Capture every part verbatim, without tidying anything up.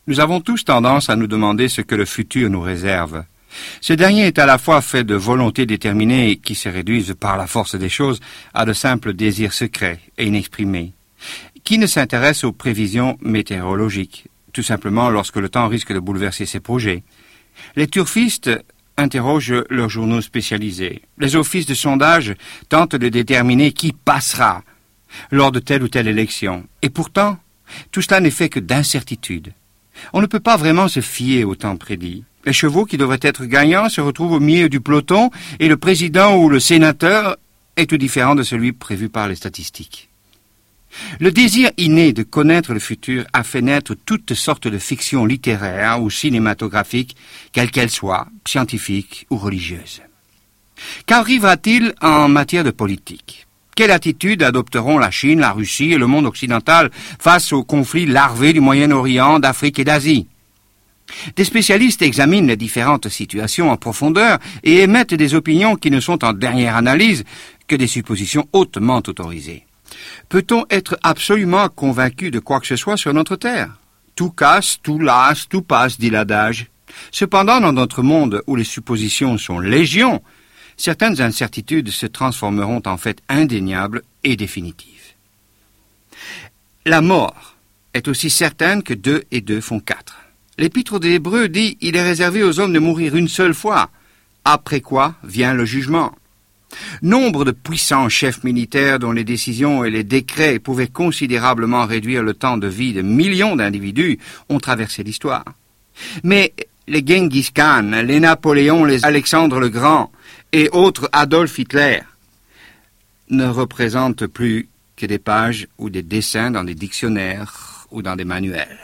Nous avons tous tendance à nous demander ce que le futur nous réserve. Ce dernier est à la fois fait de volontés déterminées qui se réduisent par la force des choses à de simples désirs secrets et inexprimés, qui ne s'intéressent aux prévisions météorologiques, tout simplement lorsque le temps risque de bouleverser ses projets. Les turfistes interrogent leurs journaux spécialisés. Les offices de sondage tentent de déterminer qui passera lors de telle ou telle élection. Et pourtant, tout cela n'est fait que d'incertitude. On ne peut pas vraiment se fier au temps prédit. Les chevaux qui devraient être gagnants se retrouvent au milieu du peloton et le président ou le sénateur est tout différent de celui prévu par les statistiques. Le désir inné de connaître le futur a fait naître toutes sortes de fictions littéraires ou cinématographiques, quelles qu'elles soient, scientifiques ou religieuses. Qu'arrivera-t-il en matière de politique ? Quelle attitude adopteront la Chine, la Russie et le monde occidental face aux conflits larvés du Moyen-Orient, d'Afrique et d'Asie ? Des spécialistes examinent les différentes situations en profondeur et émettent des opinions qui ne sont en dernière analyse que des suppositions hautement autorisées. Peut-on être absolument convaincu de quoi que ce soit sur notre terre ? Tout casse, tout lasse, tout passe, dit l'adage. Cependant, dans notre monde où les suppositions sont légion, certaines incertitudes se transformeront en fait indéniables et définitives. La mort est aussi certaine que deux et deux font quatre. L'Épître des Hébreux dit « Il est réservé aux hommes de mourir une seule fois, après quoi vient le jugement ». Nombre de puissants chefs militaires dont les décisions et les décrets pouvaient considérablement réduire le temps de vie de millions d'individus ont traversé l'histoire. Mais les Genghis Khan, les Napoléons, les Alexandre le Grand et autres Adolf Hitler ne représentent plus que des pages ou des dessins dans des dictionnaires ou dans des manuels.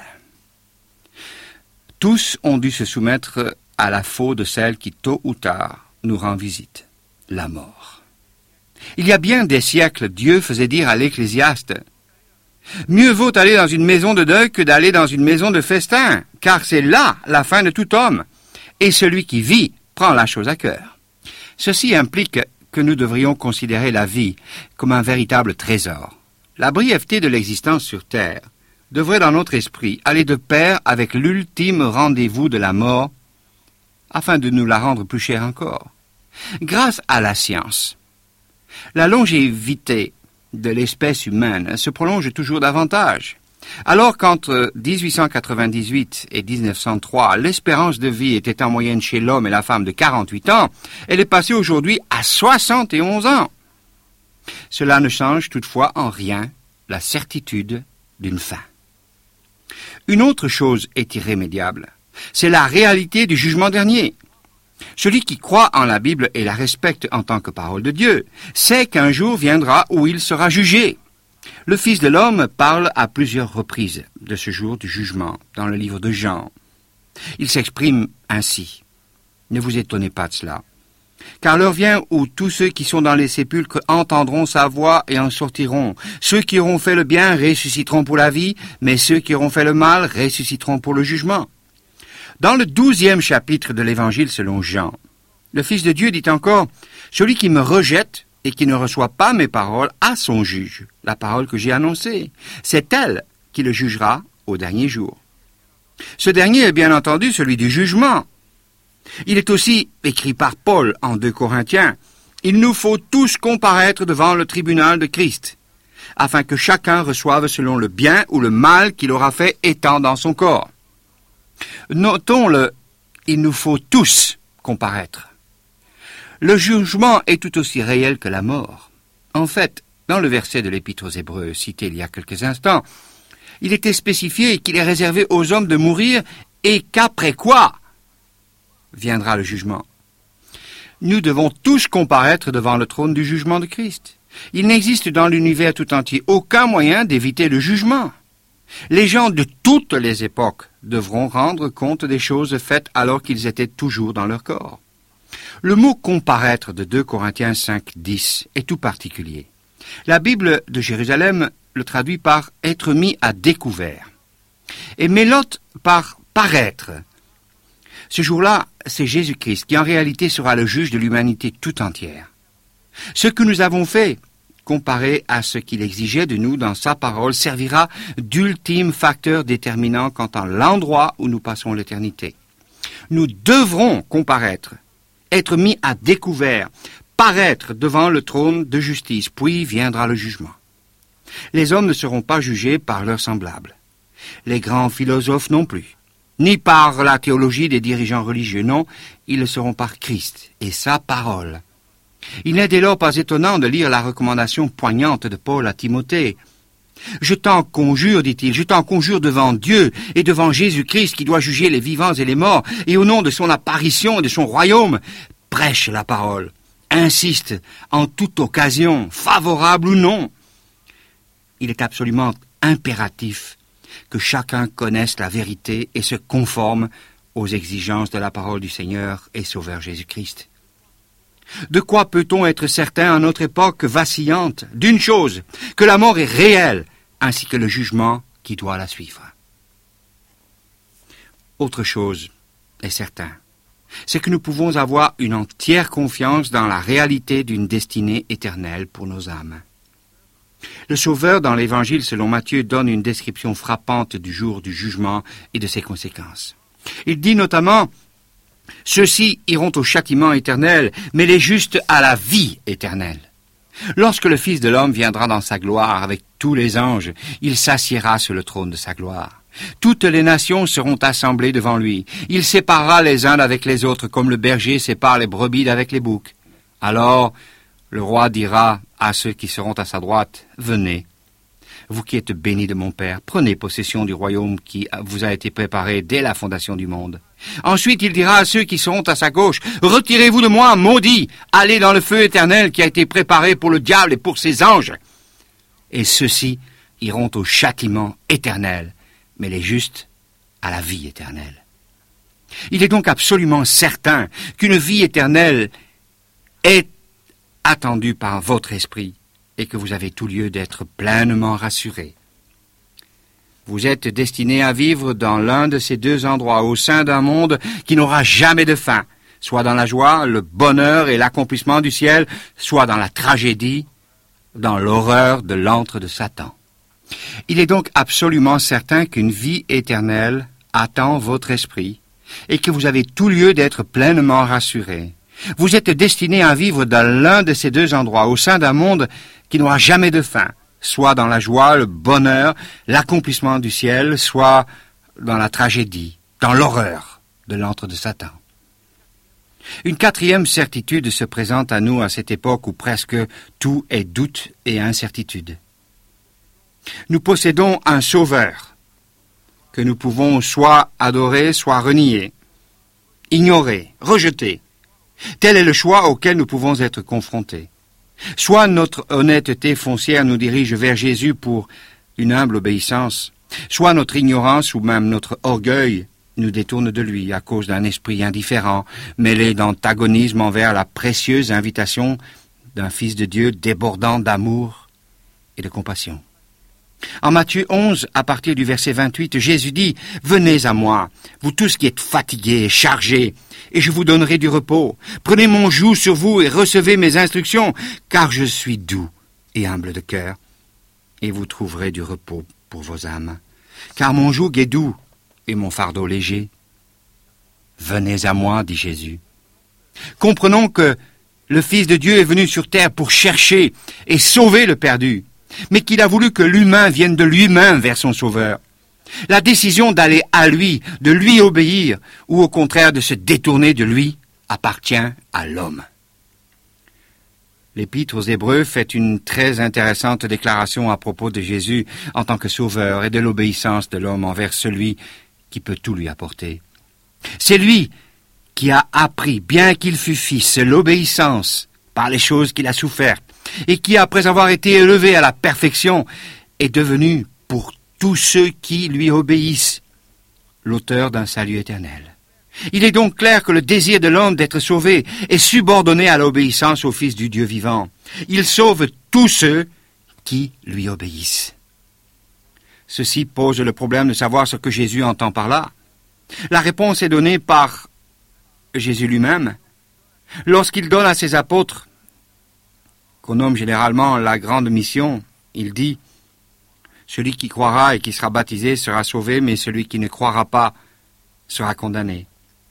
Tous ont dû se soumettre à la faux de celle qui, tôt ou tard, nous rend visite, la mort. Il y a bien des siècles, Dieu faisait dire à l'Ecclésiaste « Mieux vaut aller dans une maison de deuil que d'aller dans une maison de festin, car c'est là la fin de tout homme, et celui qui vit prend la chose à cœur. » Ceci implique que nous devrions considérer la vie comme un véritable trésor. La brièveté de l'existence sur terre devrait dans notre esprit aller de pair avec l'ultime rendez-vous de la mort, afin de nous la rendre plus chère encore. Grâce à la science, la longévité de l'espèce humaine se prolonge toujours davantage. Alors qu'entre dix-huit cent quatre-vingt-dix-huit et dix-neuf cent trois, l'espérance de vie était en moyenne chez l'homme et la femme de quarante-huit ans, elle est passée aujourd'hui à soixante et onze ans. Cela ne change toutefois en rien la certitude d'une fin. Une autre chose est irrémédiable, c'est la réalité du jugement dernier. Celui qui croit en la Bible et la respecte en tant que parole de Dieu sait qu'un jour viendra où il sera jugé. Le Fils de l'homme parle à plusieurs reprises de ce jour du jugement dans le livre de Jean. Il s'exprime ainsi. Ne vous étonnez pas de cela. Car l'heure vient où tous ceux qui sont dans les sépulcres entendront sa voix et en sortiront. Ceux qui auront fait le bien ressusciteront pour la vie, mais ceux qui auront fait le mal ressusciteront pour le jugement. Dans le douzième chapitre de l'Évangile selon Jean, le Fils de Dieu dit encore « Celui qui me rejette et qui ne reçoit pas mes paroles a son juge, la parole que j'ai annoncée. C'est elle qui le jugera au dernier jour. » Ce dernier est bien entendu celui du jugement. Il est aussi écrit par Paul en deux Corinthiens « Il nous faut tous comparaître devant le tribunal de Christ, afin que chacun reçoive selon le bien ou le mal qu'il aura fait étant dans son corps. » Notons le « il nous faut tous comparaître ». Le jugement est tout aussi réel que la mort. En fait, dans le verset de l'Épître aux Hébreux cité il y a quelques instants, il était spécifié qu'il est réservé aux hommes de mourir et qu'après quoi viendra le jugement. Nous devons tous comparaître devant le trône du jugement de Christ. Il n'existe dans l'univers tout entier aucun moyen d'éviter le jugement. Les gens de toutes les époques devront rendre compte des choses faites alors qu'ils étaient toujours dans leur corps. Le mot « comparaître » de deux Corinthiens cinq, dix est tout particulier. La Bible de Jérusalem le traduit par « être mis à découvert » et Mélote par « paraître ». Ce jour-là, c'est Jésus-Christ qui en réalité sera le juge de l'humanité tout entière. Ce que nous avons fait comparé à ce qu'il exigeait de nous dans sa parole, servira d'ultime facteur déterminant quant à l'endroit où nous passons l'éternité. Nous devrons comparaître, être mis à découvert, paraître devant le trône de justice, puis viendra le jugement. Les hommes ne seront pas jugés par leurs semblables, les grands philosophes non plus, ni par la théologie des dirigeants religieux, non, ils le seront par Christ et sa parole. Il n'est dès lors pas étonnant de lire la recommandation poignante de Paul à Timothée. « Je t'en conjure, dit-il, je t'en conjure devant Dieu et devant Jésus-Christ qui doit juger les vivants et les morts, et au nom de son apparition et de son royaume, prêche la parole, insiste en toute occasion, favorable ou non. » Il est absolument impératif que chacun connaisse la vérité et se conforme aux exigences de la parole du Seigneur et Sauveur Jésus-Christ. De quoi peut-on être certain en notre époque vacillante? D'une chose, que la mort est réelle, ainsi que le jugement qui doit la suivre. Autre chose est certain, c'est que nous pouvons avoir une entière confiance dans la réalité d'une destinée éternelle pour nos âmes. Le Sauveur, dans l'Évangile selon Matthieu, donne une description frappante du jour du jugement et de ses conséquences. Il dit notamment « Ceux-ci iront au châtiment éternel, mais les justes à la vie éternelle. Lorsque le Fils de l'homme viendra dans sa gloire avec tous les anges, il s'assiera sur le trône de sa gloire. Toutes les nations seront assemblées devant lui. Il séparera les uns d'avec les autres, comme le berger sépare les brebis d'avec les boucs. Alors, le roi dira à ceux qui seront à sa droite, « Venez, vous qui êtes bénis de mon Père, prenez possession du royaume qui vous a été préparé dès la fondation du monde. » Ensuite, il dira à ceux qui seront à sa gauche, « Retirez-vous de moi, maudits, allez dans le feu éternel qui a été préparé pour le diable et pour ses anges. » Et ceux-ci iront au châtiment éternel, mais les justes à la vie éternelle. Il est donc absolument certain qu'une vie éternelle est attendue par votre esprit et que vous avez tout lieu d'être pleinement rassurés. Vous êtes destinés à vivre dans l'un de ces deux endroits, au sein d'un monde qui n'aura jamais de fin, soit dans la joie, le bonheur et l'accomplissement du ciel, soit dans la tragédie, dans l'horreur de l'antre de Satan. Il est donc absolument certain qu'une vie éternelle attend votre esprit et que vous avez tout lieu d'être pleinement rassurés. Vous êtes destinés à vivre dans l'un de ces deux endroits, au sein d'un monde qui n'aura jamais de fin, soit dans la joie, le bonheur, l'accomplissement du ciel, soit dans la tragédie, dans l'horreur de l'antre de Satan. Une quatrième certitude se présente à nous à cette époque où presque tout est doute et incertitude. Nous possédons un Sauveur que nous pouvons soit adorer, soit renier, ignorer, rejeter. Tel est le choix auquel nous pouvons être confrontés. Soit notre honnêteté foncière nous dirige vers Jésus pour une humble obéissance, soit notre ignorance ou même notre orgueil nous détourne de lui à cause d'un esprit indifférent, mêlé d'antagonisme envers la précieuse invitation d'un Fils de Dieu débordant d'amour et de compassion. En Matthieu onze, à partir du verset vingt-huit, Jésus dit « Venez à moi, vous tous qui êtes fatigués et chargés, et je vous donnerai du repos. Prenez mon joug sur vous et recevez mes instructions, car je suis doux et humble de cœur, et vous trouverez du repos pour vos âmes. Car mon joug est doux et mon fardeau léger. Venez à moi, dit Jésus. » Comprenons que le Fils de Dieu est venu sur terre pour chercher et sauver le perdu, mais qu'il a voulu que l'humain vienne de lui-même vers son Sauveur. La décision d'aller à lui, de lui obéir, ou au contraire de se détourner de lui, appartient à l'homme. L'Épître aux Hébreux fait une très intéressante déclaration à propos de Jésus en tant que Sauveur et de l'obéissance de l'homme envers celui qui peut tout lui apporter. C'est lui qui a appris, bien qu'il fût fils, l'obéissance par les choses qu'il a souffertes, et qui, après avoir été élevé à la perfection, est devenu, pour tous ceux qui lui obéissent, l'auteur d'un salut éternel. Il est donc clair que le désir de l'homme d'être sauvé est subordonné à l'obéissance au Fils du Dieu vivant. Il sauve tous ceux qui lui obéissent. Ceci pose le problème de savoir ce que Jésus entend par là. La réponse est donnée par Jésus lui-même, lorsqu'il donne à ses apôtres qu'on nomme généralement la grande mission, il dit « Celui qui croira et qui sera baptisé sera sauvé, mais celui qui ne croira pas sera condamné. »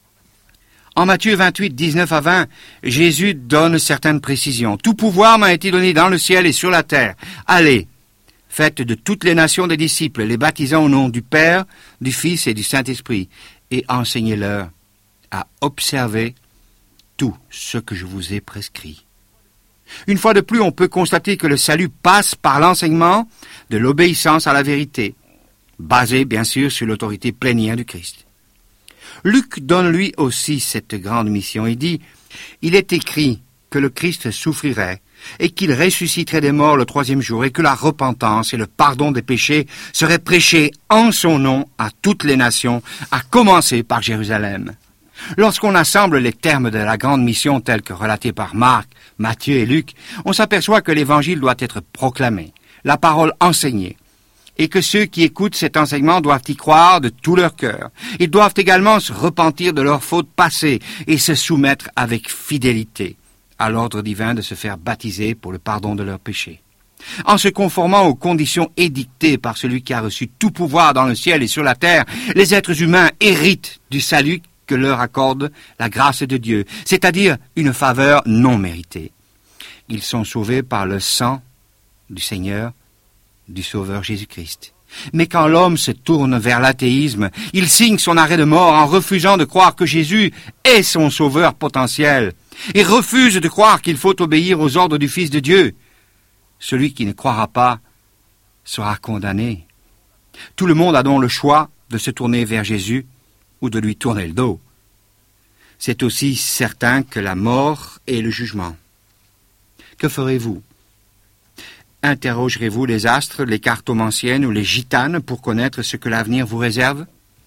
En Matthieu vingt-huit, dix-neuf à vingt, Jésus donne certaines précisions. « Tout pouvoir m'a été donné dans le ciel et sur la terre. Allez, faites de toutes les nations des disciples, les baptisant au nom du Père, du Fils et du Saint-Esprit, et enseignez-leur à observer tout ce que je vous ai prescrit. » Une fois de plus, on peut constater que le salut passe par l'enseignement de l'obéissance à la vérité, basée bien sûr sur l'autorité plénière du Christ. Luc donne lui aussi cette grande mission. Il dit « Il est écrit que le Christ souffrirait et qu'il ressusciterait des morts le troisième jour et que la repentance et le pardon des péchés seraient prêchés en son nom à toutes les nations, à commencer par Jérusalem. » Lorsqu'on assemble les termes de la grande mission tels que relatés par Marc, Matthieu et Luc, on s'aperçoit que l'évangile doit être proclamé, la parole enseignée, et que ceux qui écoutent cet enseignement doivent y croire de tout leur cœur. Ils doivent également se repentir de leurs fautes passées et se soumettre avec fidélité à l'ordre divin de se faire baptiser pour le pardon de leurs péchés. En se conformant aux conditions édictées par celui qui a reçu tout pouvoir dans le ciel et sur la terre, les êtres humains héritent du salut que leur accorde la grâce de Dieu, c'est-à-dire une faveur non méritée. Ils sont sauvés par le sang du Seigneur, du Sauveur Jésus-Christ. Mais quand l'homme se tourne vers l'athéisme, il signe son arrêt de mort en refusant de croire que Jésus est son Sauveur potentiel et refuse de croire qu'il faut obéir aux ordres du Fils de Dieu. Celui qui ne croira pas sera condamné. Tout le monde a donc le choix de se tourner vers Jésus ou de lui tourner le dos. C'est aussi certain que la mort est le jugement. Que ferez-vous? Interrogerez-vous les astres, les cartomanciennes ou les gitanes pour connaître ce que l'avenir vous réserve?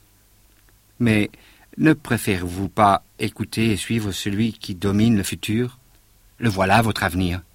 Mais ne préférez-vous pas écouter et suivre celui qui domine le futur? Le voilà votre avenir.